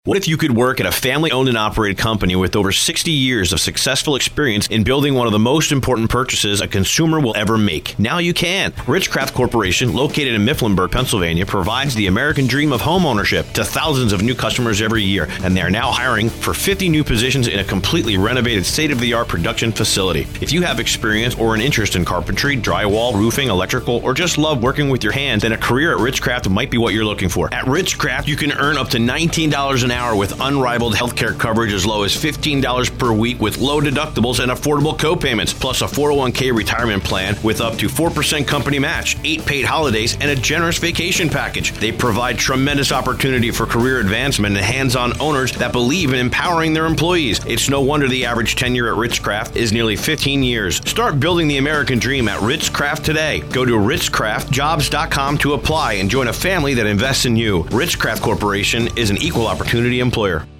What if you could work at a family-owned and operated company with over 60 years of successful experience in building one of the most important purchases a consumer will ever make? Now you can. Ritz-Craft Corporation, located in Mifflinburg, Pennsylvania, provides the American dream of home ownership to thousands of new customers every year, and they are now hiring for 50 new positions in a completely renovated state-of-the-art production facility. If you have experience or an interest in carpentry, drywall, roofing, electrical, or just love working with your hands, then a career at Ritz-Craft might be what you're looking for. At Ritz-Craft, you can earn up to $19 an hour with unrivaled healthcare coverage as low as $15 per week with low deductibles and affordable co-payments, plus a 401k retirement plan with up to 4% company match, 8 paid holidays, and a generous vacation package. They provide tremendous opportunity for career advancement and hands-on owners that believe in empowering their employees. It's no wonder the average tenure at Ritz-Craft is nearly 15 years. Start building the American dream at Ritz-Craft today. Go to ritzcraftjobs.com to apply and join a family that invests in you. Ritz-Craft Corporation is an equal opportunity employer.